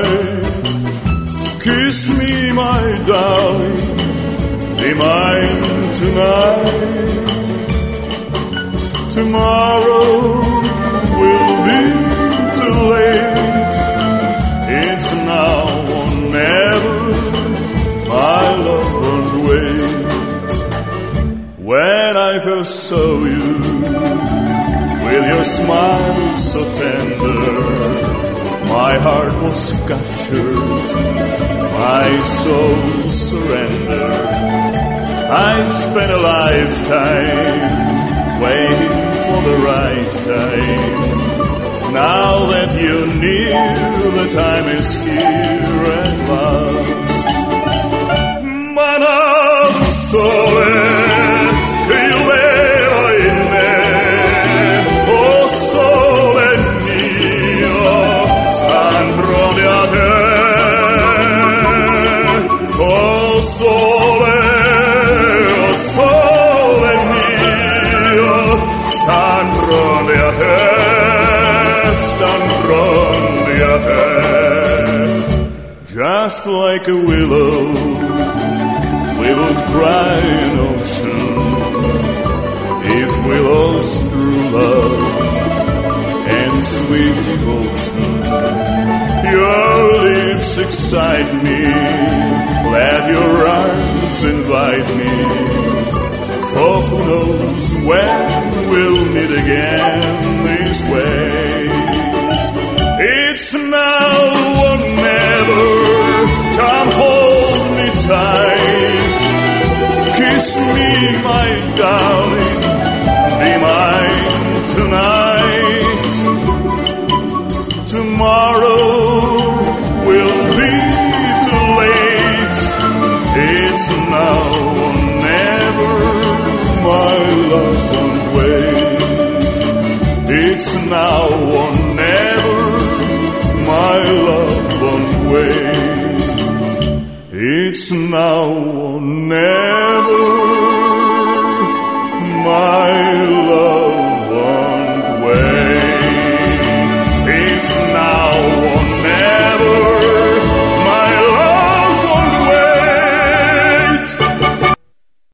tonight. Kiss me, my darling, be mine tonight. Tomorrow will be too late. It's now or never, my love won't wait. When I first saw you, with your smile so tender, my heart was captured, my soul surrendered. I've spent a lifetime waiting for the right time. Now that you're near, the time is here at last. Manado sole che io vedo in me, oh sole mio, stan pronti a te. Oh sole mio, stan pronti a te, stan pronti a te. Just like a willow, we would cry an ocean if we lost true love and sweet devotion. Your lips excite me, let your arms invite me, for who knows when we'll meet again this way. It's now or never, come hold me tight. Kiss me, my darling, be mine tonight. Tomorrow will be too late. It's now or never, my love won't wait. It's now or never, my love won't wait. It's now or never, my